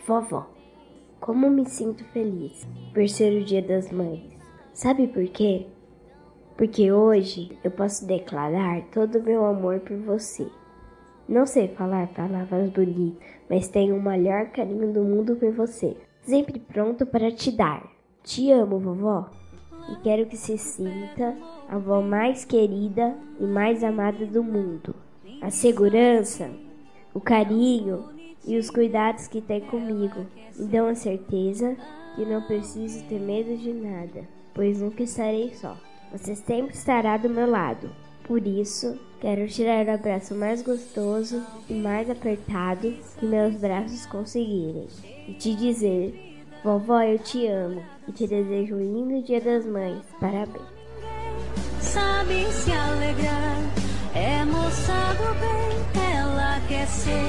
Vovó, como me sinto feliz por ser o Dia das Mães. Sabe por quê? Porque hoje eu posso declarar todo o meu amor por você. Não sei falar palavras bonitas, mas tenho o maior carinho do mundo por você. Sempre pronto para te dar. Te amo, vovó, e quero que se sinta a avó mais querida e mais amada do mundo. A segurança, o carinho e os cuidados que tem comigo me dão a certeza que não preciso ter medo de nada, pois nunca estarei só. Você sempre estará do meu lado. Por isso, quero tirar o abraço mais gostoso e mais apertado que meus braços conseguirem e te dizer: vovó, eu te amo e te desejo um lindo Dia das Mães. Parabéns. Sabe se alegrar, é moça do bem, ela quer ser